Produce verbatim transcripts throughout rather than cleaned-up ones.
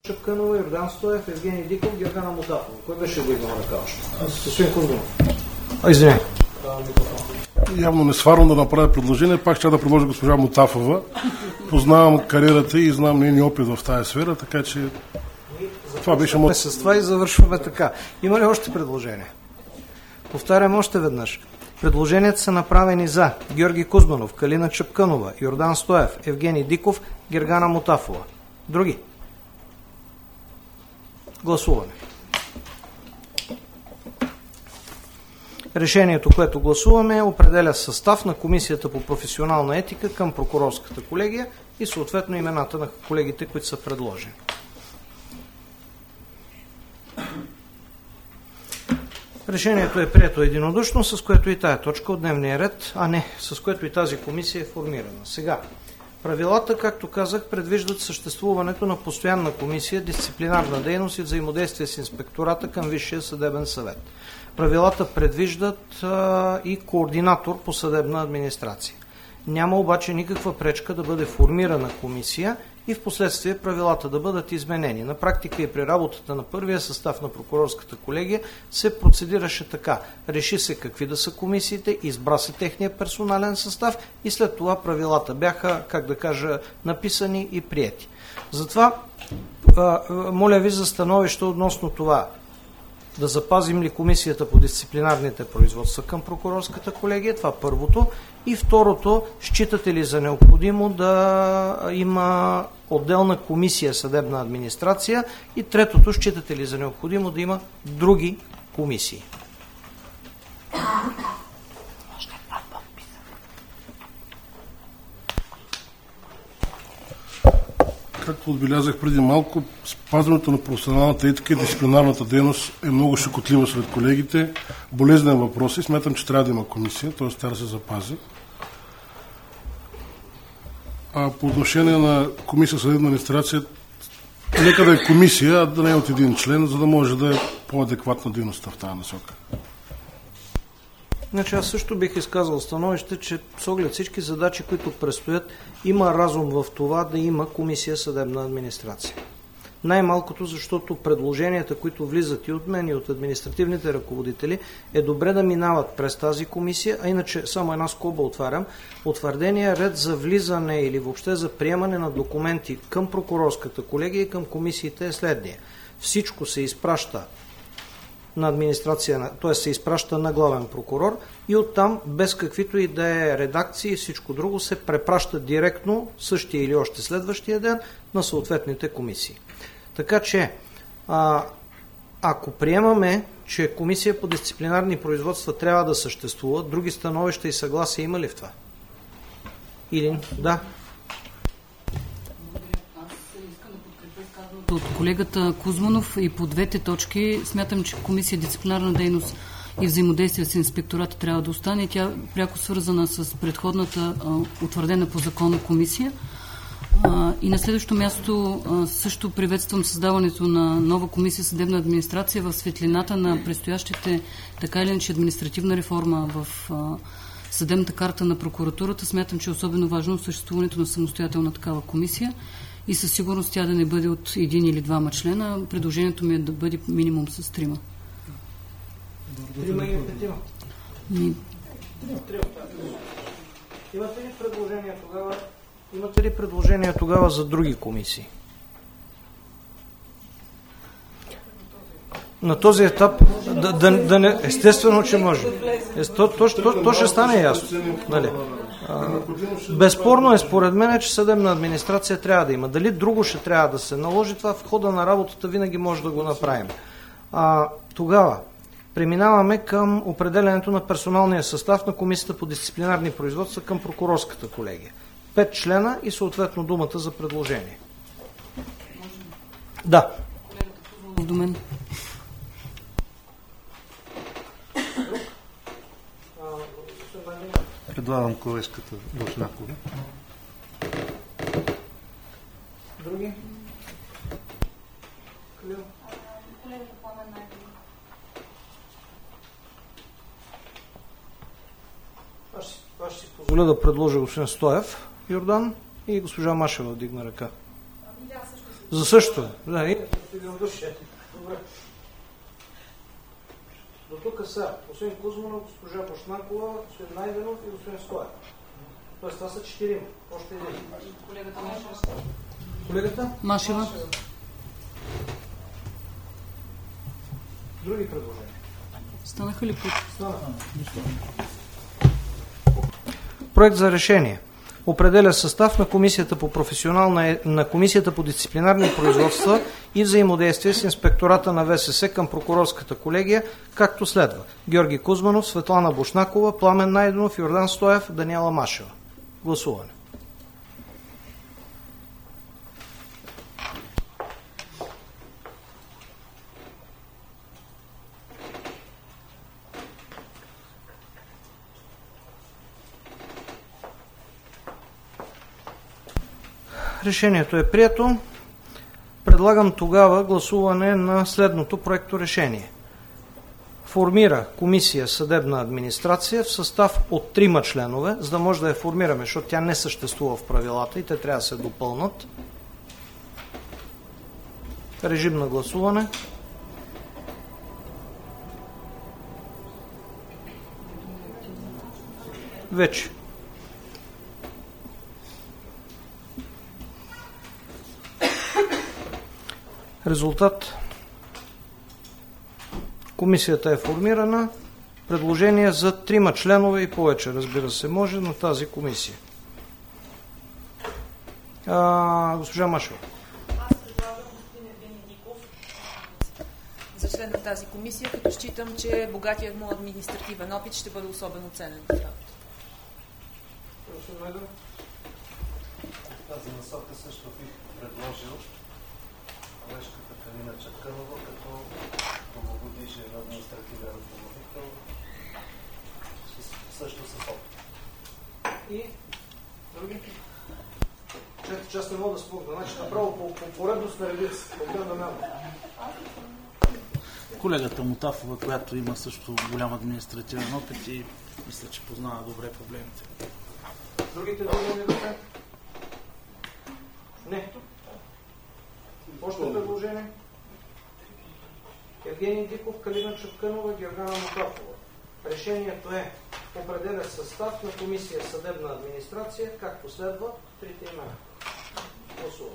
Чапкънова, Йордан Стоев, Евгений Диков, Гергана Мутафова. Кой беше го имал ръка още? Господин Кузманов. А, извиня. Явно не сварвам да направя предложение. Пак ще да предложа госпожа Мутафова. Познавам кариерата и знам нейния опит в тази сфера, така че това беше моят... С това и завършваме така. Има ли още предложения? Повтарям още веднъж. Предложенията са направени за Георги Кузманов, Калина Чапкънова, Йордан Стоев, Евгений Диков, Гергана Мутафова. Други? Гласуване. Решението, което гласуваме, определя състав на Комисията по професионална етика към прокурорската колегия и съответно имената на колегите, които са предложени. Решението е прието единодушно, с което и тая точка от дневния ред, а не с което и тази комисия е формирана. Сега, правилата, както казах, предвиждат съществуването на постоянна комисия, дисциплинарна дейност и взаимодействие с инспектората към Висшия съдебен съвет. Правилата предвиждат а, и координатор по съдебна администрация. Няма обаче никаква пречка да бъде формирана комисия и в последствие правилата да бъдат изменени. На практика и при работата на първия състав на прокурорската колегия се процедираше така. Реши се какви да са комисиите, избра се техния персонален състав и след това правилата бяха, как да кажа, написани и приети. Затова а, моля ви за становище относно това. Да запазим ли комисията по дисциплинарните производства към прокурорската колегия, това първото. И второто, считате ли за необходимо да има отделна комисия съдебна администрация? И третото, считате ли за необходимо да има други комисии? Както отбелязах преди малко, спазването на професионалната етика и дисциплинарната дейност е много щекотлива сред колегите. Болезнен въпрос и смятам, че трябва да има комисия, т.е. тя да се запази. А по отношение на комисия съдебна администрация, нека да е комисия, а да не е от един член, за да може да е по-адекватна дейността в тази насока. Значи аз също бих изказал становище, че с оглед всички задачи, които предстоят, има разум в това да има комисия съдебна администрация. Най-малкото, защото предложенията, които влизат и от мен, и от административните ръководители, е добре да минават през тази комисия, а иначе само една скоба отварям. Утвърдения ред за влизане или въобще за приемане на документи към прокурорската колегия и към комисиите е следния. Всичко се изпраща на администрация, т.е. се изпраща на главен прокурор и оттам, без каквито и да е редакции и всичко друго, се препраща директно същия или още следващия ден на съответните комисии. Така че, а, ако приемаме, че комисия по дисциплинарни производства трябва да съществува, други становища и съгласия има ли в това? Или да? От колегата Кузманов и по двете точки смятам, че комисия дисциплинарна дейност и взаимодействие с инспектората трябва да остане. Тя пряко свързана с предходната а, утвърдена по закона комисия. А, и на следващо място а, също приветствам създаването на нова комисия съдебна администрация в светлината на предстоящите така или иначе административна реформа в а, съдебната карта на прокуратурата. Смятам, че е особено важно съществуването на самостоятелна такава комисия. И със сигурност тя да не бъде от един или двама члена. Предложението ми е да бъде минимум с трима. Трима или петима? Ми... Имате ли предложения тогава? Имате ли предложения тогава за други комисии? На този етап да, да, да не, естествено, че може. Е, то, то, то, то ще стане ясно. Нали? А, безспорно е според мен, че съдебна администрация трябва да има. Дали друго ще трябва да се наложи, това в хода на работата винаги може да го направим. А, тогава преминаваме към определенето на персоналния състав на Комисията по дисциплинарни производства към прокурорската колегия. Пет члена и съответно думата за предложение. Да. До мен. Предлагам колежката Бошнакова. Други? Аз, аз ще си позволя да предложа господин Стоев, Йордан и госпожа Машева вдигна ръка. Ами да, също се За също. Да, и единодушие. Добре. До тук са господин Кузманов, госпожа Бошнакова, господин Найденов и господин Стоев. Тоест това са четирима. Още един. Колегата Машева. Колегата? Машева. Други предложения? Станаха ли път? Станаха. Проект за решение. Определя състав на Комисията по професионална, на Комисията по дисциплинарни производства и взаимодействие с Инспектората на ВСС към Прокурорската колегия, както следва: Георги Кузманов, Светлана Бошнакова, Пламен Найденов, Йордан Стоев, Даниела Машева. Гласуване. Решението е прието. Предлагам тогава гласуване на следното проекто решение. Формира комисия съдебна администрация в състав от трима членове, за да може да я формираме, защото тя не съществува в правилата и те трябва да се допълнат. Режим на гласуване. Вече. Резултат. Комисията е формирана. Предложение за трима членове и повече, разбира се, може на тази комисия. А, госпожа Машева. Аз предлагам господин Евгений Диков за член на тази комисия, като считам, че богатият му административен опит ще бъде особено ценен в работа. В тази насока също бих предложил колежката Калина Чакърова като дългогодишен административен ръководител, също с опит. И други? Чакайте, че аз не мога да спомня. Значи направо по, по поредност на редица. Проблем да няма. Колегата Мутафова, която има също голям административен опит и мисля, че познава добре проблемите. Другите други не. Не. Още предложение? Евгений Диков, Калина Чапкънова, Георгана Мутафова. Решението е: определя състав на комисия съдебна администрация, както следва трите имена. Гласува.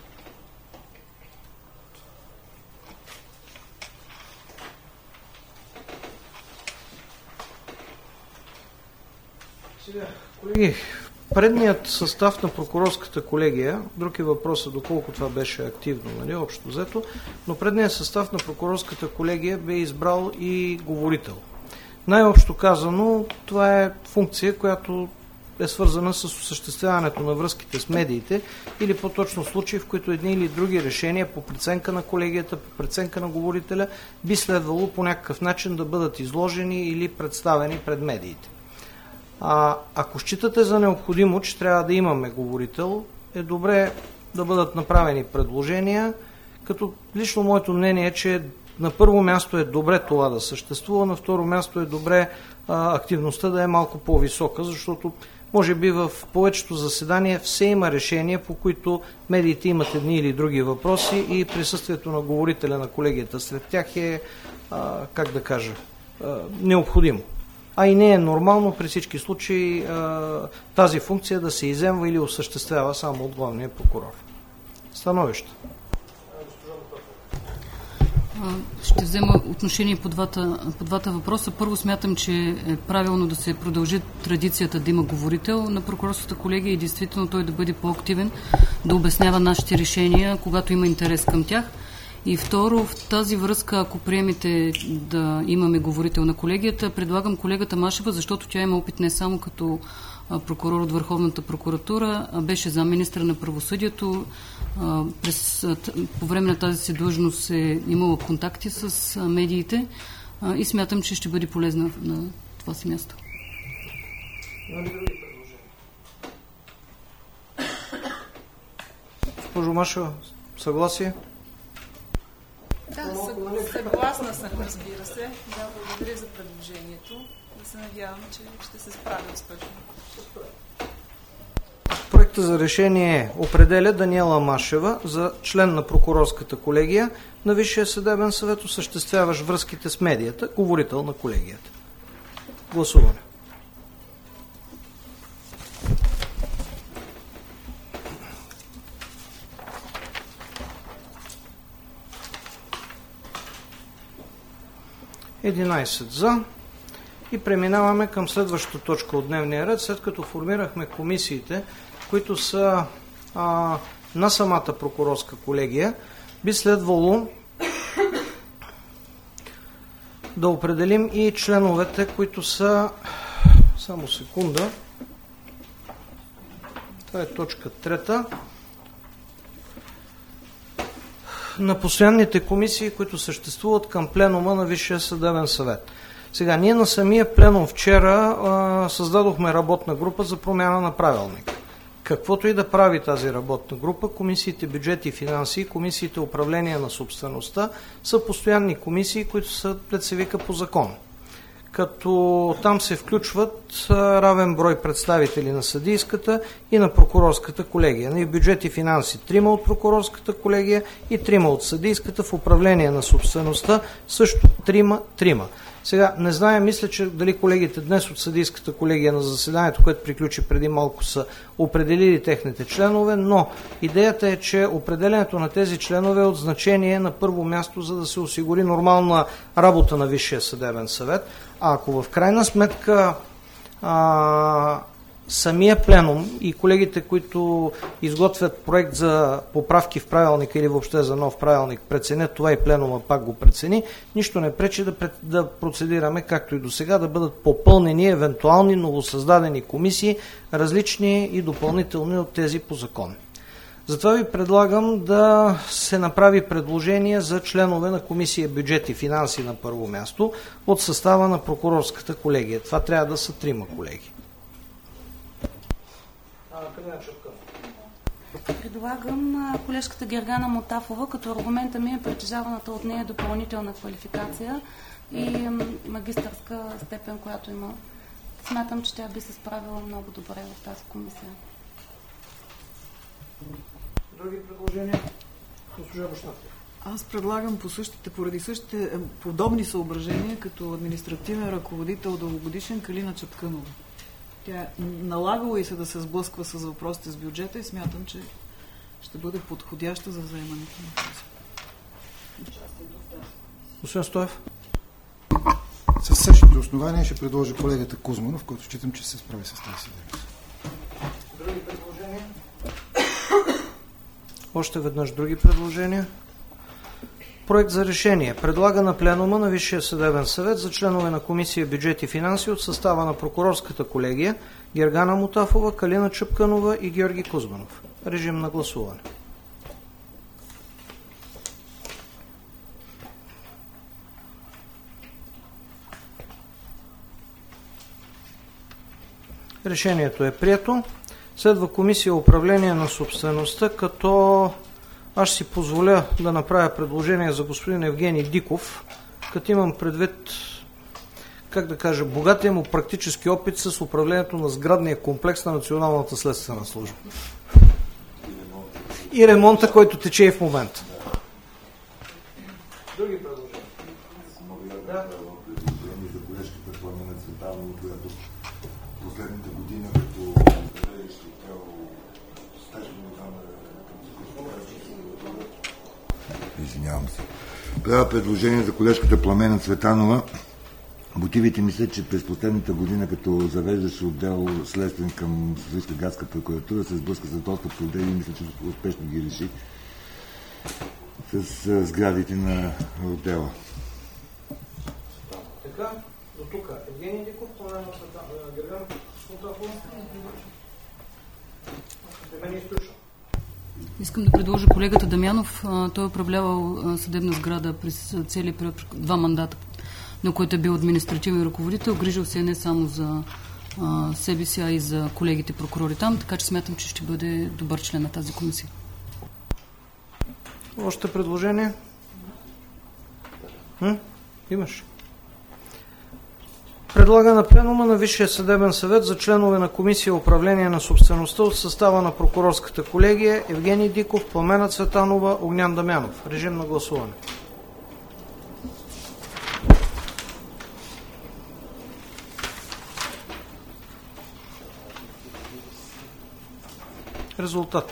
Сега, колеги, предният състав на прокурорската колегия, друг е въпросът доколко това беше активно, нали, общо взето, но предният състав на прокурорската колегия бе избрал и говорител. Най-общо казано, това е функция, която е свързана с осъществяването на връзките с медиите или по-точно случаи, в които едни или други решения по преценка на колегията, по преценка на говорителя би следвало по някакъв начин да бъдат изложени или представени пред медиите. А, ако считате за необходимо, че трябва да имаме говорител, е добре да бъдат направени предложения, като лично моето мнение е, че на първо място е добре това да съществува, на второ място е добре а, активността да е малко по-висока, защото може би в повечето заседания все има решения, по които медиите имат едни или други въпроси и присъствието на говорителя на колегията сред тях е, а, как да кажа, а, необходимо. А и не е нормално при всички случаи а, тази функция да се изземва или осъществява само от главния прокурор. Становище. Ще взема отношение по двата, по двата въпроса. Първо, смятам, че е правилно да се продължи традицията да има говорител на прокурорската колегия и действително той да бъде по-активен, да обяснява нашите решения, когато има интерес към тях. И второ, в тази връзка, ако приемете да имаме говорител на колегията, предлагам колегата Машева, защото тя има опит не само като прокурор от Върховната прокуратура, а беше замминистър на правосъдието. През, по време на тази си длъжност е имала контакти с медиите и смятам, че ще бъде полезна на това си място. Има ли други предложения? Госпожо Машева, съгласие? Да, съгласна съм, разбира се. Да, благодаря за предложението и се надявам, че ще се справя успешно. Проект Проектът за решение определя Даниела Машева за член на прокурорската колегия на Висшия съдебен съвет, осъществяващ връзките с медията, говорител на колегията. Гласуване. единайсет за. И преминаваме към следващата точка от дневния ред, след като формирахме комисиите, които са а, на самата прокурорска колегия, би следвало да определим и членовете, които са, само секунда, това е точка трета, на постоянните комисии, които съществуват към пленума на Висшия съдебен съвет. Сега, ние на самия пленум вчера а, създадохме работна група за промяна на правилника. Каквото и да прави тази работна група, комисиите бюджет и финанси, комисиите управление на собствеността са постоянни комисии, които са пред се вика по закон. Като там се включват а, равен брой представители на съдийската и на прокурорската колегия. На бюджет и финанси трима от прокурорската колегия и трима от съдийската, в управление на собствеността също трима, трима. Сега, не зная, мисля, че дали колегите днес от съдийската колегия на заседанието, което приключи преди малко, са определили техните членове, но идеята е, че определенето на тези членове е от значение на първо място, за да се осигури нормална работа на Висшия съдебен съвет. А ако в крайна сметка а, самия пленум и колегите, които изготвят проект за поправки в правилника или въобще за нов правилник, преценят това и пленума пак го прецени, нищо не пречи да, да процедираме както и до сега, да бъдат попълнени евентуални новосъздадени комисии, различни и допълнителни от тези по закон. Затова ви предлагам да се направи предложение за членове на комисия бюджет и финанси на първо място от състава на прокурорската колегия. Това трябва да са трима колеги. Предлагам колежката Гергана Мотафова, като аргумента ми е притежаваната от нея допълнителна квалификация и магистърска степен, която има. Смятам, че тя би се справила много добре в тази комисия. Други предложения? Госпожа Башнакова. Аз предлагам по същите, поради същите подобни съображения, като административен ръководител дългогодишен Калина Чапкънова. Тя е налагала и се да се сблъсква с въпросите с бюджета и смятам, че ще бъде подходяща за заемането на този. Господин Стоев. Със същите основания ще предложи колегата Кузманов, който считам, че се справи с тази дейност. Други предложения? Още веднъж други предложения. Проект за решение предлага на пленума на Висшия съдебен съвет за членове на комисия бюджет и финанси от състава на прокурорската колегия Гергана Мотафова, Калина Чапкънова и Георги Кузманов. Режим на гласуване. Решението е прието. Следва комисия управление на собствеността, като аз си позволя да направя предложение за господин Евгений Диков, като имам предвид, как да кажа, богатия му практически опит с управлението на сградния комплекс на Националната следствена служба. И ремонта, който тече и в момента. Други предложения? Да. Предложение за колежката Пламена Цветанова, която последните години като Извинявам се. Правя предложение за колежката Пламена Цветанова. Мотивите ми са, че през последната година, като завеждаше отдел следствен към Софийска градска прокуратура, се сблъска за доста проблеми и мисля, че успешно ги реши с сградите на отдела. Така, до тук. Евгений Диков, Пламена Цветанова, Гергана Мотафова. Да ме не изключва. Искам да предложа колегата Дамянов. Той е управлявал съдебна сграда през цели два мандата, на който е бил административен ръководител. Грижил се не само за а, себе си, а и за колегите прокурори там, така че смятам, че ще бъде добър член на тази комисия. Още предложение? М? Имаш. Пред... Предлага на пленума на Висшия съдебен съвет за членове на Комисия управление на собствеността от състава на прокурорската колегия Евгений Диков, Пламена Цветанова, Огнян Дамянов. Режим на гласуване. Резултат.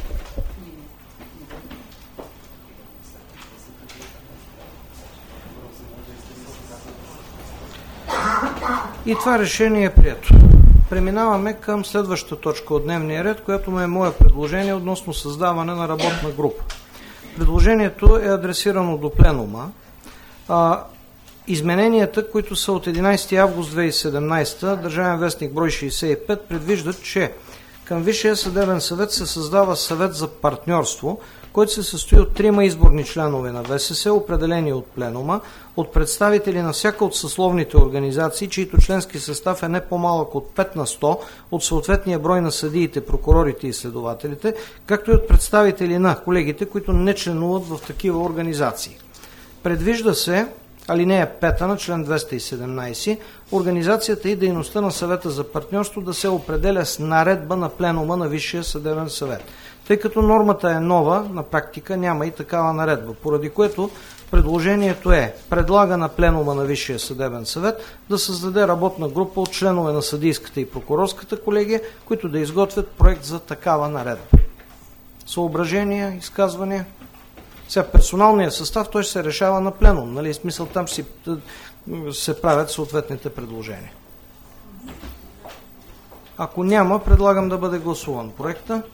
И това решение е прието. Преминаваме към следващата точка от дневния ред, която му е мое предложение относно създаване на работна група. Предложението е адресирано до пленума. А, измененията, които са от единайсети август две хиляди и седемнайсета, Държавен вестник брой шейсет и пет, предвиждат, че към Висшия съдебен съвет се създава съвет за партньорство, който се състои от трима изборни членове на ВСС, определени от пленума, от представители на всяка от съсловните организации, чието членски състав е не по-малък от пет на сто от съответния брой на съдиите, прокурорите и следователите, както и от представители на колегите, които не членуват в такива организации. Предвижда се алинея пета на член двеста и седемнайсет, организацията и дейността на съвета за партньорство да се определя с наредба на пленума на Висшия съдебен съвет. Тъй като нормата е нова, на практика няма и такава наредба, поради което предложението е: предлага на пленума на Висшия съдебен съвет да създаде работна група от членове на съдийската и прокурорската колегия, които да изготвят проект за такава наредба. Съображения, изказвания? Сега персоналният състав, той ще се решава на пленум, нали? В смисъл там си, се правят съответните предложения. Ако няма, предлагам да бъде гласуван проекта.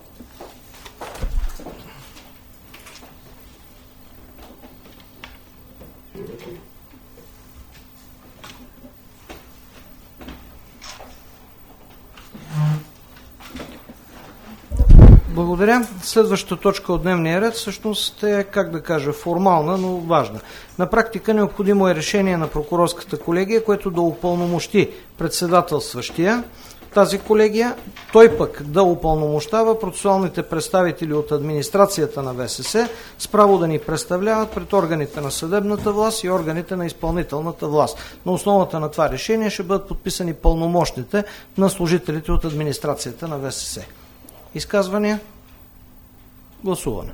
Благодаря. Следващата точка от дневния ред всъщност е, как да кажа, формална, но важна. На практика необходимо е решение на прокурорската колегия, което да упълномощи председателстващия тази колегия, той пък да упълномощава процесуалните представители от администрацията на ВСС с право да ни представляват пред органите на съдебната власт и органите на изпълнителната власт. На основата на това решение ще бъдат подписани пълномощните на служителите от администрацията на ВСС. Изказвания? Гласуване.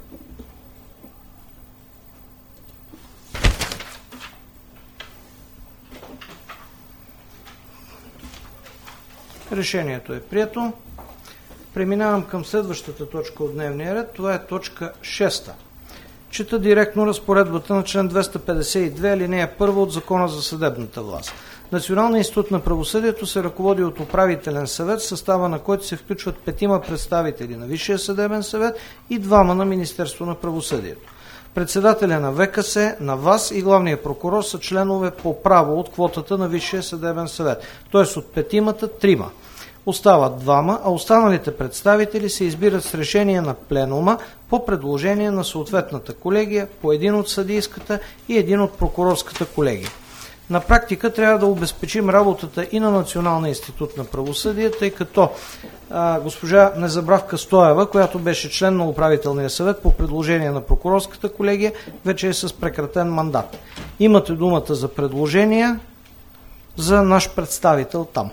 Решението е прието. Преминавам към следващата точка от дневния ред. Това е точка шеста. Чета директно разпоредбата на член двеста петдесет и две, алинея първа от Закона за съдебната власт. Националният институт на правосъдието се ръководи от управителен съвет, в състава на който се включват петима представители на Висшия съдебен съвет и двама на Министерство на правосъдието. Председателя на ВКС, на ВАС и главния прокурор са членове по право от квотата на Висшия съдебен съвет, т.е. от петимата трима. Остават двама, а останалите представители се избират с решение на пленума по предложение на съответната колегия, по един от съдийската и един от прокурорската колегия. На практика трябва да обезпечим работата и на Националния институт на правосъдие, тъй като а, госпожа Незабравка Стоева, която беше член на управителния съвет по предложение на прокурорската колегия, вече е с прекратен мандат. Имате думата за предложения за наш представител там.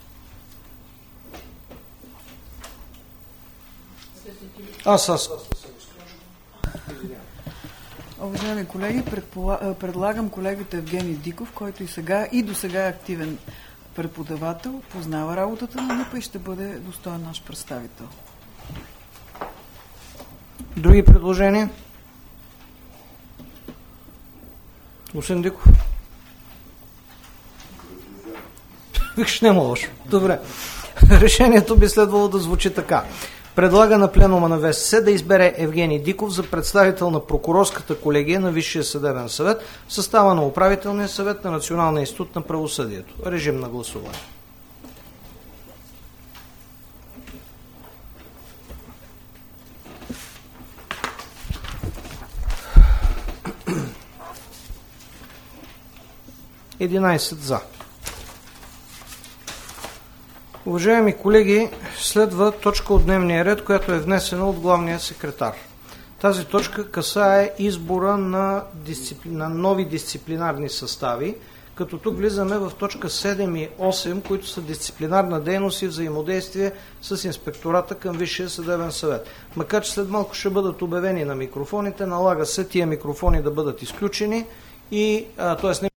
Аз, аз. Уважаеми колеги, предлагам колегата Евгений Диков, който и сега и до сега е активен преподавател, познава работата на НИП и ще бъде достоен наш представител. Други предложения? Господин Диков. Виж, няма лошо. Добре. Решението би следвало да звучи така. Предлага на пленума на ВСС да избере Евгений Диков за представител на прокурорската колегия на Висшия съдебен съвет в състава на управителния съвет на Националния институт на правосъдието. Режим на гласуване. единайсет за. Уважаеми колеги, следва точка от дневния ред, която е внесена от главния секретар. Тази точка касае избора на, дисципли... на нови дисциплинарни състави, като тук влизаме в точка седем и осем, които са дисциплинарна дейност и взаимодействие с инспектората към Висшия съдебен съвет. Макар че след малко ще бъдат обявени на микрофоните, налага се тия микрофони да бъдат изключени и т.е.